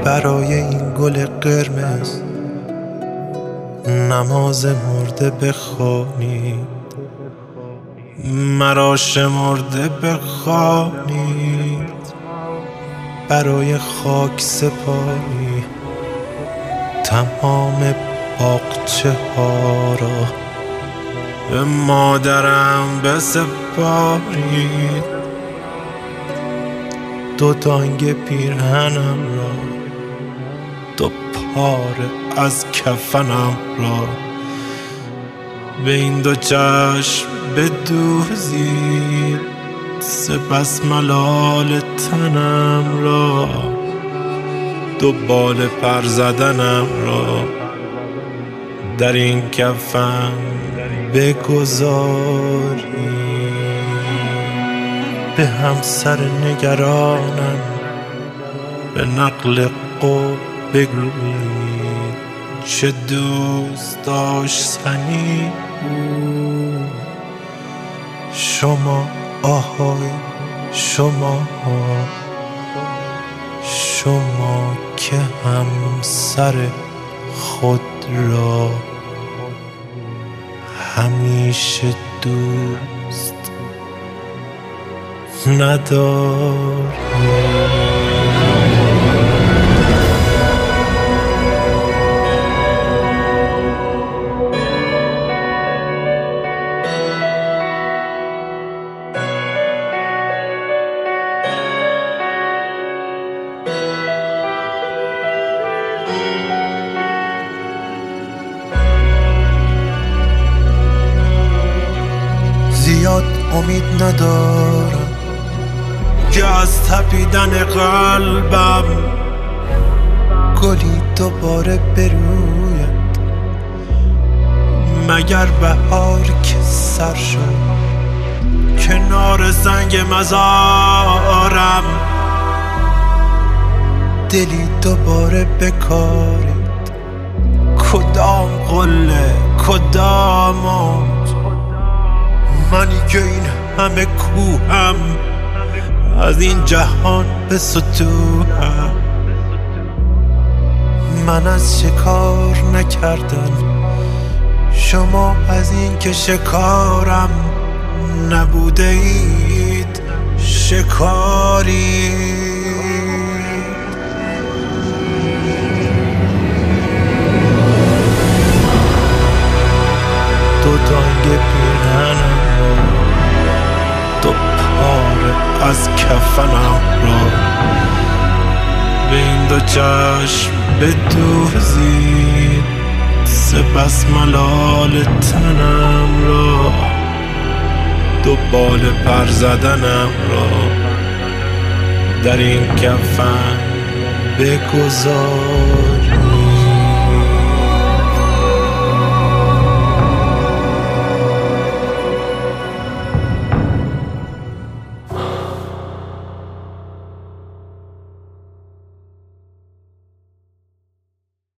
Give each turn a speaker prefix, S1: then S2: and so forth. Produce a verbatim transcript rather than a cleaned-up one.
S1: برای این گل قرمز نماز مرده بخوانید، مرا شمرده بخوانید. برای خاک سپاری تمام باغچه ها را به مادرم بسپارید. دو دانگ پیرهنم را، دو پاره از کفنم را به این دو چشم بدوزید. سپس ملال تنم را، دو بال پر زدنم را در این کفن بگذارید. به همسر نگرانم به نقل قول بگویید چه دوست داشتنی بود. شما آهای شما شما که همسر خود را همیشه دوست نداری. زیاد امید ندارم که از تپیدن قلبم گلی دوباره بروید، مگر بهار که سر شد کنار سنگ مزارم دلی دوباره بکارید. کدام قله کدام آج، منی که این همه کوهم از این جهان به ستوهم. من از شکار نکردم، شما از این که شکارم نبوده اید شکاری. دو دانگ پیرهنم را، دو پاره از کفنم را به این دو چشم بدوزید. سپس ملال تنم را، دو بال پر زدنم را در این کفن بگذار.